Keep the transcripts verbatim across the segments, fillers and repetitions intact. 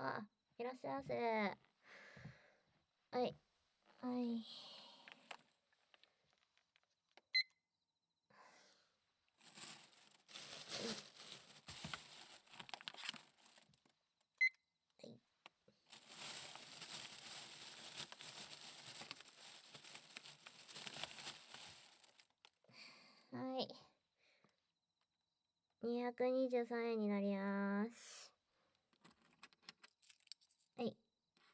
あ、いらっしゃいませ。はい。はい。はい。にひゃくにじゅうさんえんになります。はい。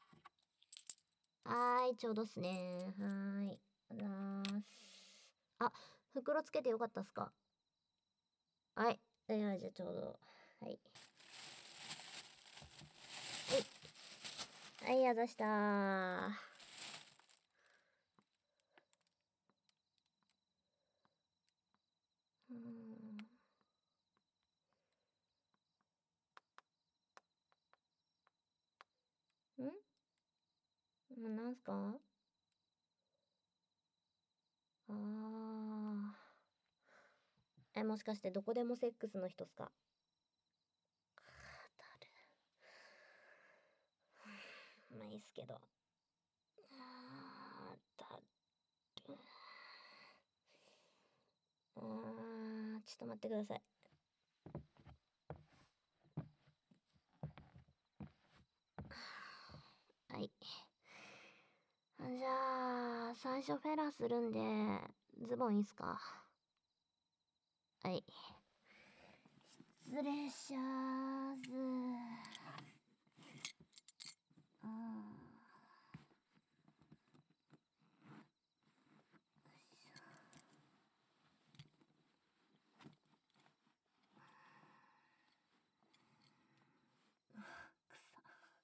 はーい、ちょうどっすね。はーい。あざーす。あ、袋つけてよかったっすか？はい。いや、じゃあちょうど。はい。はい。はい、あざしたー。うーん。ん？なんすか？あー。え、もしかしてどこでもセックスの人っすか？くー、だる。まあいいっすけど。あー、だる。あー、ちょっと待ってください。はい。じゃあ、最初フェラするんで、ズボンいいっすか？はい。失礼しゃーす。あー。くさ。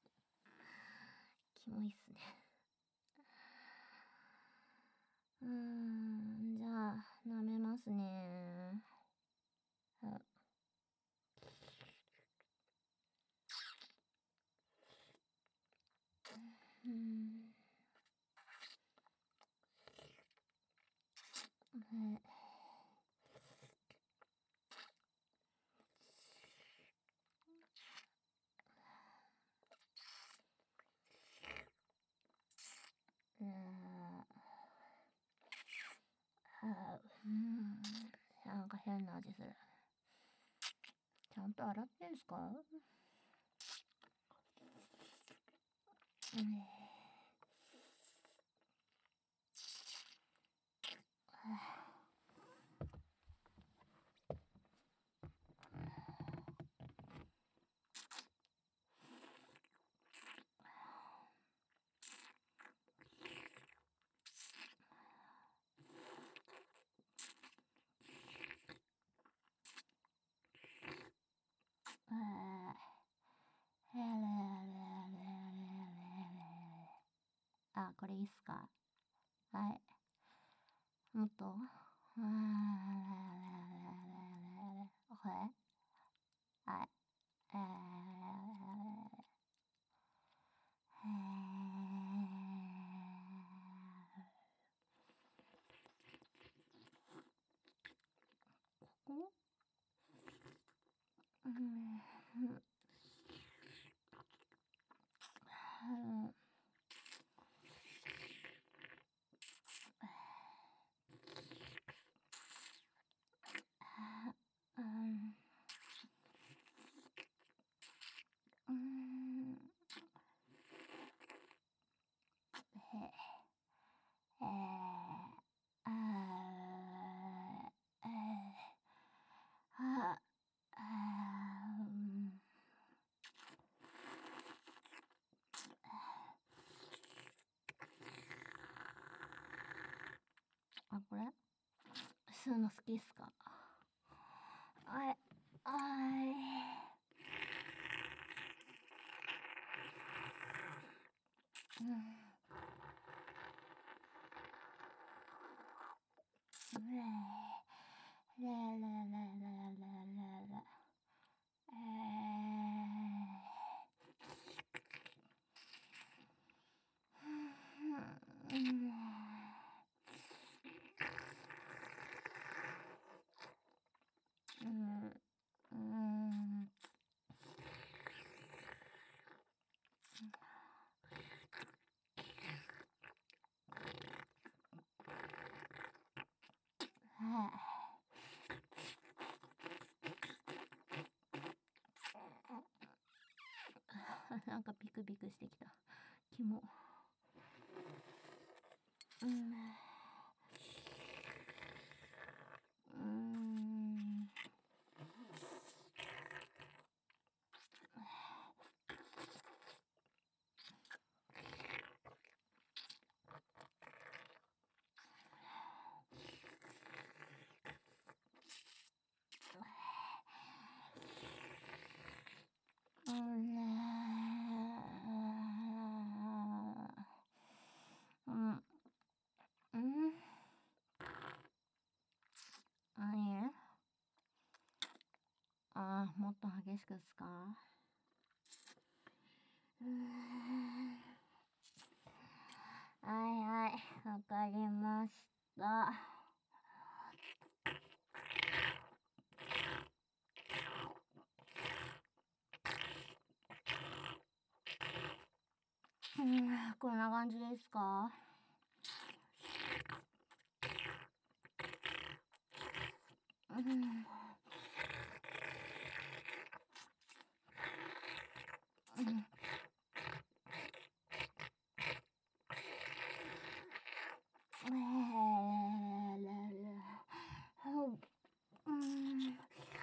キモいっすね。うーん、じゃあ、舐めますね。あ、うーん。はい。うーん。あ、うーん。なんか変な味する。ちゃんと洗ってんすか？うん。あ、これいいっすか？はい。もっと。これ？はい。えーここ？うん。うん。うん。へ、えー、あー、えー、あ、あー、うん。あ、これ吸うの好きっすか？あい、あい。うん。れれれれれれれれ。えー、うん。うん。うん。 なんかピクピクしてきた。キモ。うん。うーん。うん。うん。何？ああ、もっと激しくっすか？うーん。はいはい、わかりました。うん、こんな感じですか？うん。うん。えー、うん。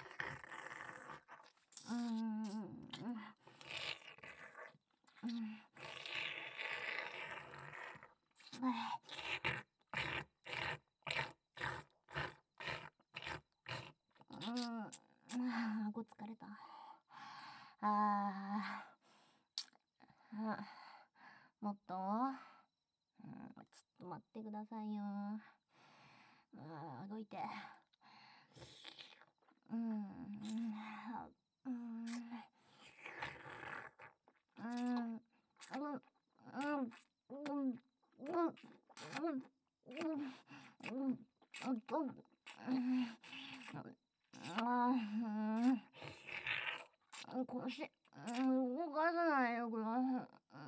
うん。うん。うん、顎疲れた。あー、あ、もっと、うん、ちょっと待ってくださいよ。あー、動いて。うん、うん、うん、うん、うん、うん、うん、あー、腰、うん、動かさないよ、これ。うん、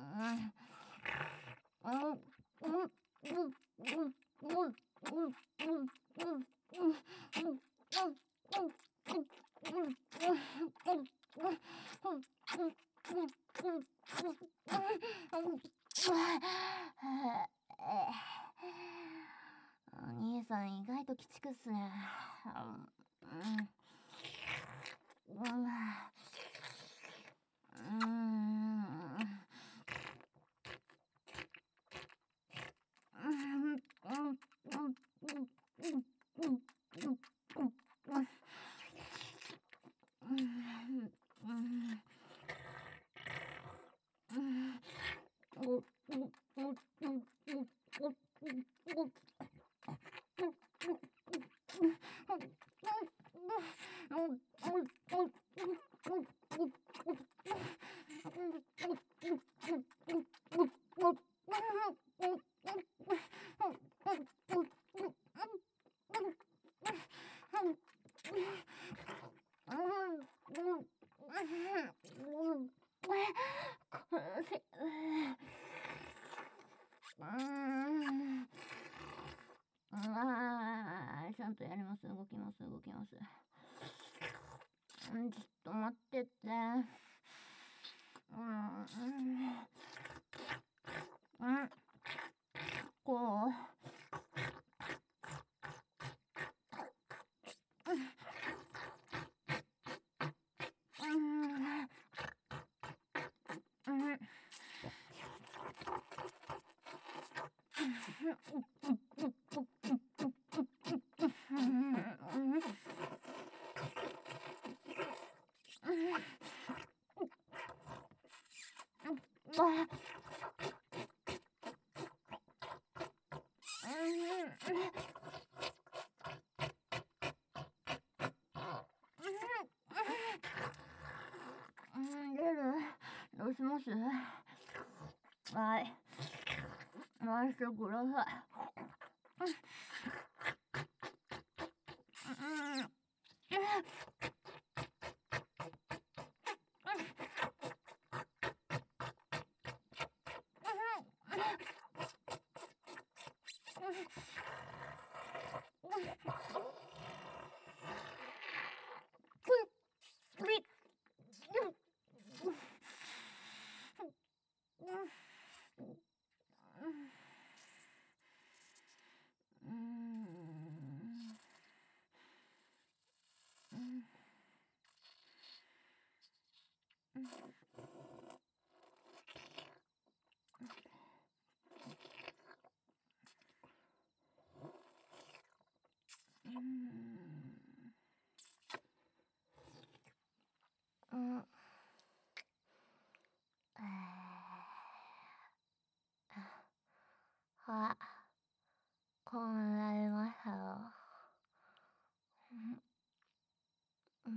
お兄さん意外と鬼畜っすね。うん。うん。うん。あー、ちゃんとやります。動きます、動きます。うん、ちょっと待ってって。うん、うん、うん、こう。うん、うん。どうします？はい。回してください。 はい。こうなりましたよ。うん。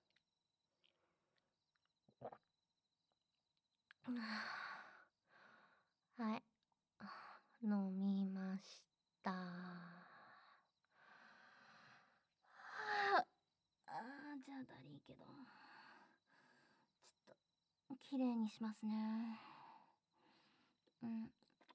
うん。はい。飲みました。ああ、じゃあだりいけど。ちょっと、きれいにしますね。うん。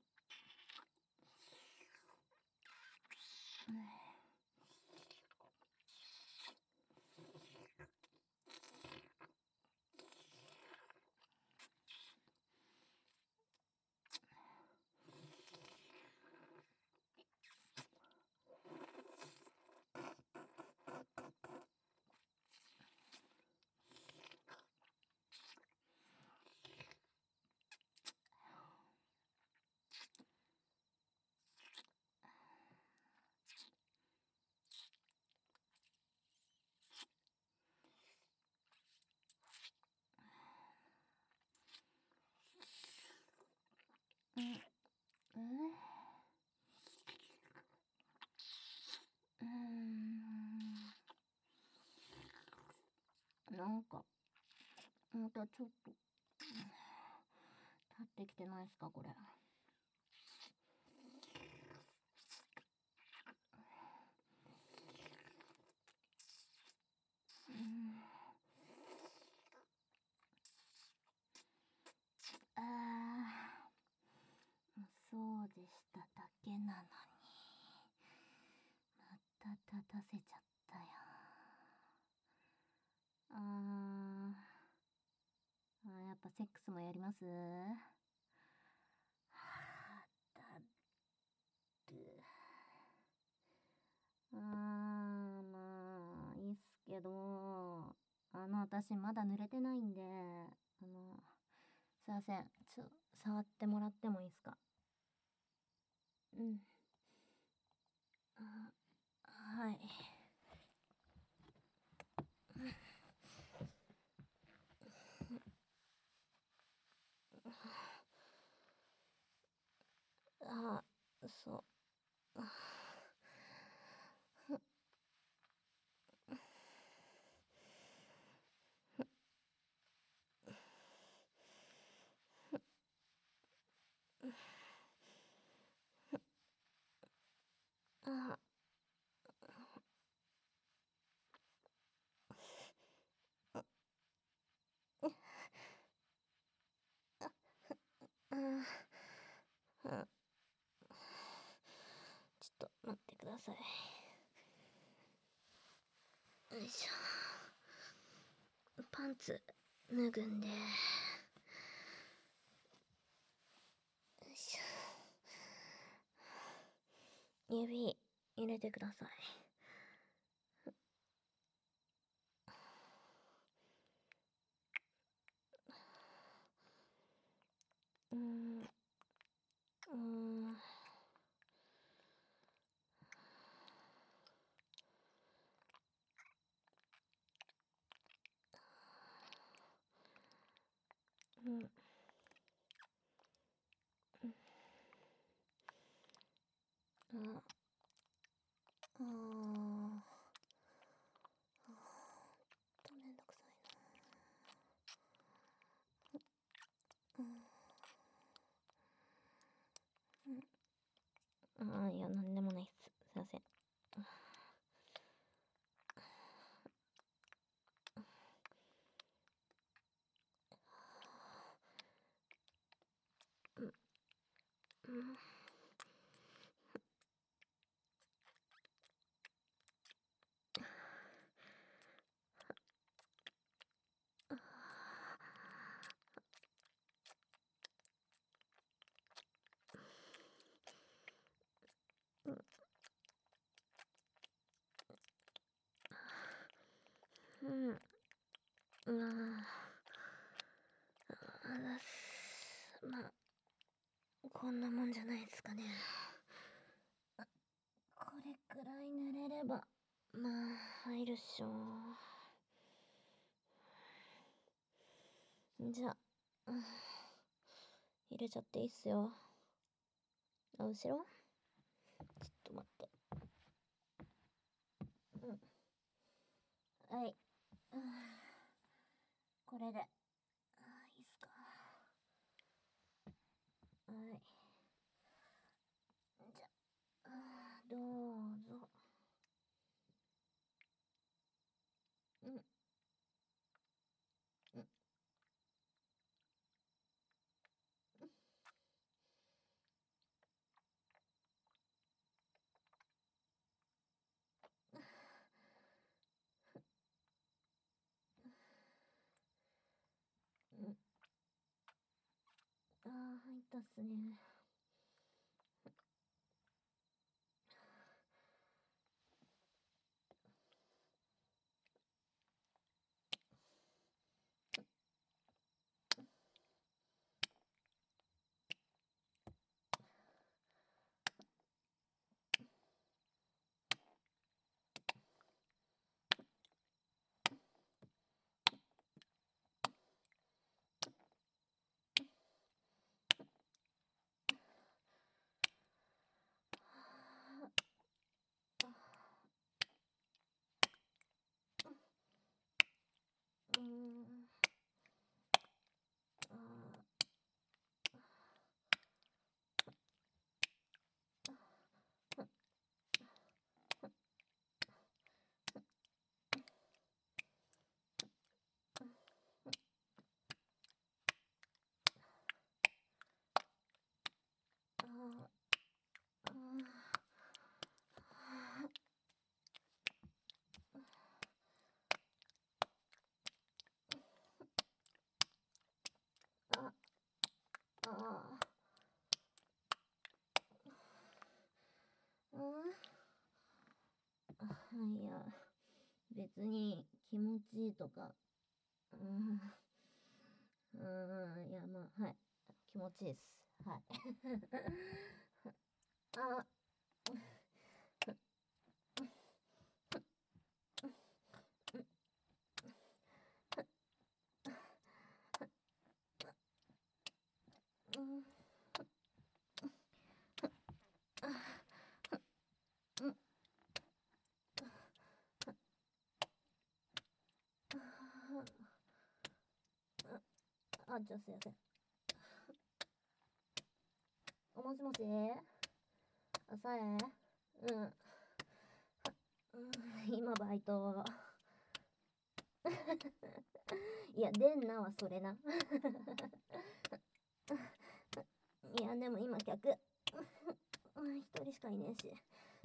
うん。うんうーん。なんか、またちょっと、立ってきてないっすか、これ。うん。ああ、そうでしただけなのに。また立たせちゃったよ。あー、あーやっぱセックスもやります？はあ、だる。あー、まあ、いいっすけど、あの、私まだ濡れてないんで、あの、すいません。ちょ、触ってもらってもいいっすか？うん。あ、はい。あ、そう。あ、あ、あ、ちょっと待ってください。よいしょ。パンツ脱ぐんで。よいしょ。指入れてください。うーん。うーん。うん。あ、あー、あー、めんどくさいな。うん。あー、いや、なんでもないっす。すいません。うん。うん。うん。うわあ、あらす。まあ、こんなもんじゃないですかね。これくらい濡れれば、まあ、入るっしょ。じゃあ、うん、入れちゃっていいっすよ。 あ、後ろちょっと待って。うん。はい。これで。あ、いいっすか。はい。じゃ、あ、どうぞ。うん。うん。うん。あー、入ったっすね。うーん。あー、あー、あー、あ、あー、うん。いや、別に気持ちいいとか、うん、うん、いや、まあ、はい。気持ちいいっす。はい。あ、うん、うん、あ、じゃあすいません。もしもし、あさえ、うん、うん、今バイト。いや、出んなはそれな。いや、でも今客、一人しかいねえし。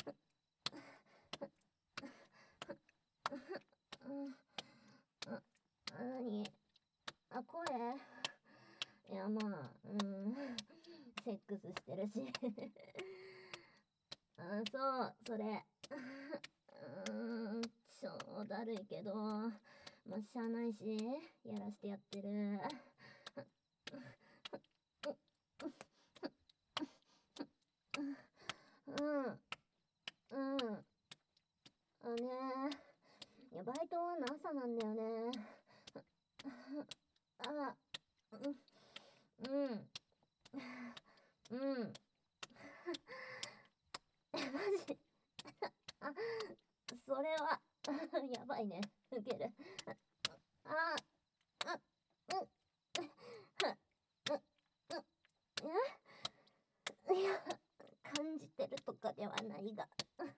うん、あ、何あ、声いや、まあ、うん、セックスしてるし。あ、そう、それ。うーん、超だるいけど、まあ、しゃあないし、やらしてやってる。うん、うん。あね、いや、バイト終わんの朝なんだよね。あ、うん、うん、うん。え、マジあ、それはやばいね。ウケる。あ、あ、うん、う、う、う、いや、感じてるとかではないが。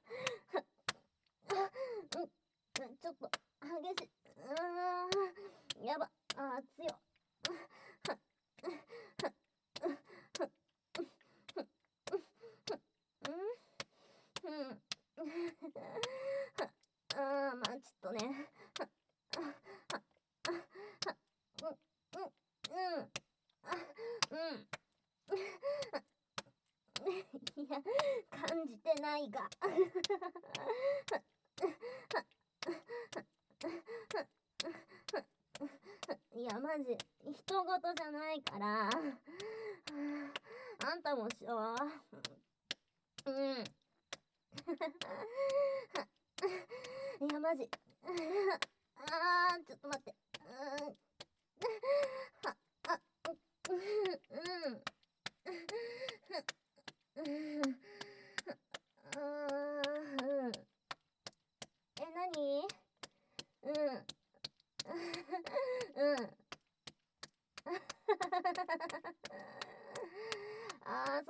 うん、ちょっと、激しい。うーん、やば。あ、強。うん、うん。あー、まあ、ちょっとね。うん、うん、うん。あ、うん。いや、感じてないが。いや、マジ、人事じゃないから。あんたもしよう。うん。いや、マジ。あー、ちょっと待って。うん。あ、あ、うん、うん。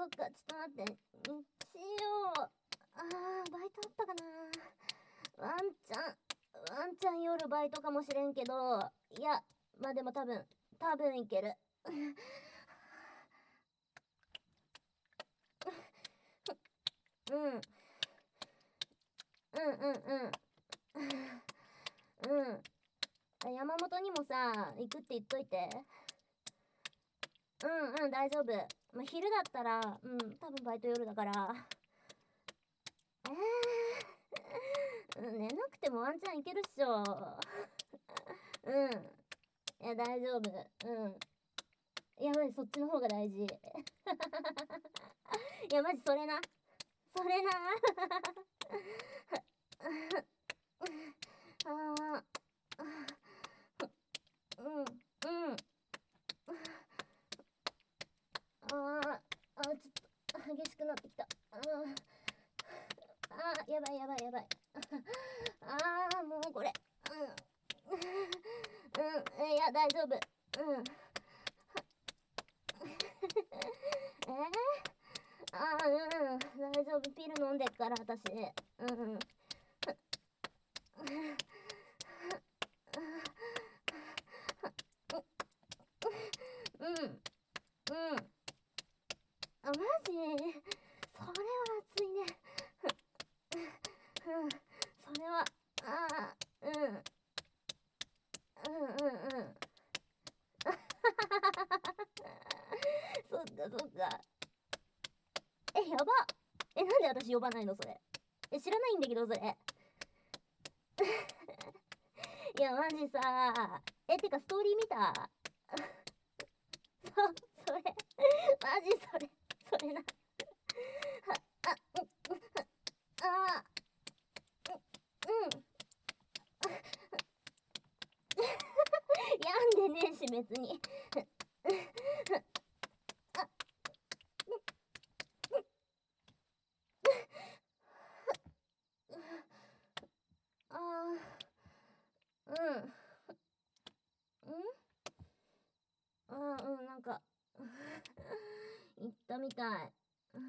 っか、ちょっと待って。日曜、あー、バイトあったかな。ワンチャン、ワンチャン夜バイトかもしれんけど、いや、まあでも多分、多分いける。うん。うんうんうん。うん。山本にもさ、行くって言っといて。うんうん、大丈夫。まあ、昼だったら、うん、多分バイト夜だから。えー、うん、寝なくてもワンチャンいけるっしょ。うん。いや、大丈夫。うん。いや、マジそっちの方が大事。いや、マジそれな。それな。あー、うん、うん。あー、あー、ちょっと激しくなってきた。あー、あー、やばいやばいやばい。あー、もうこれ。うん。うん、いや、大丈夫。うん。えー、あー、うん、大丈夫。ピル飲んでっから、私。うん。うん。うん。あ、マジそれは熱いね。うん。それは、あー、うん。うんうんうん。そっかそっか。え、やば。え、なんで私呼ばないのそれ。え、知らないんだけど、それ。いや、マジさ。え、てか、ストーリー見た？そ、それ。マジそれ。それな。あ、うん、あ、うん。病んでねえし、別に。あ、あー、うん。んあー、うん、なんか、言ったみたい。うん、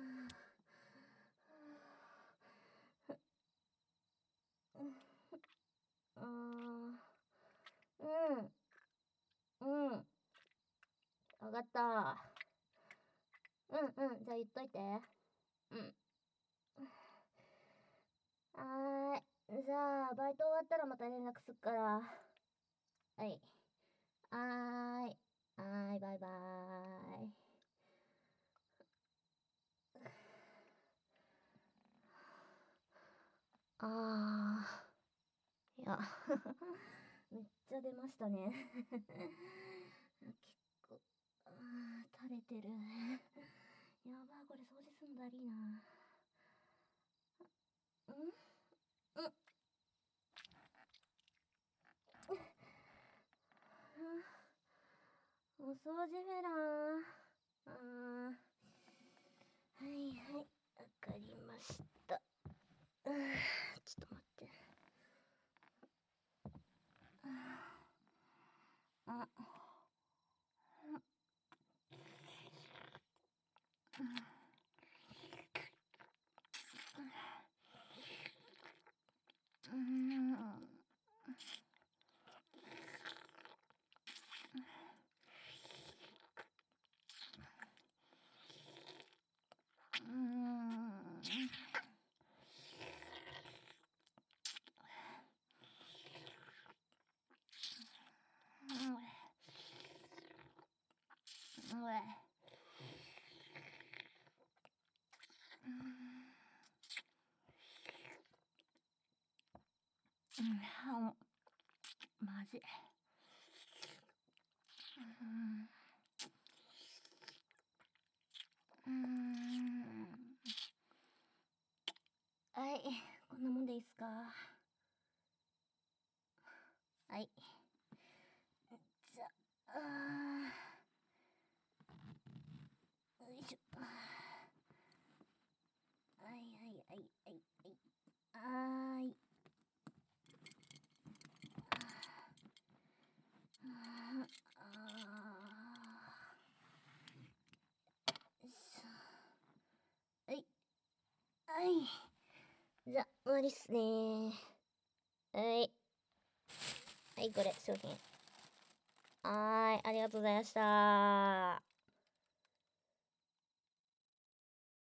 あー、うん、うん。わかった。うんうん、じゃあ言っといて。うん。はーい。じゃあ、バイト終わったらまた連絡すっから。はい。はーい。はーい、バイバーイ。あー。いや、めっちゃ出ましたね。結構、あー、垂れてる。やばー、これ掃除すんだりーな。んうん。お掃除フェラー。あー。はいはい、わかりました。うー、ちょっと待って。あ、うん。うん。マジ。うん。うん。はい、こんなもんでいいっすか？はい。じゃあ、よいしょ。はいはいはいはいはい。はーい。あー、よいしょ。 わりっすねー。はい。はい、これ、商品。はーい、ありがとうございましたー。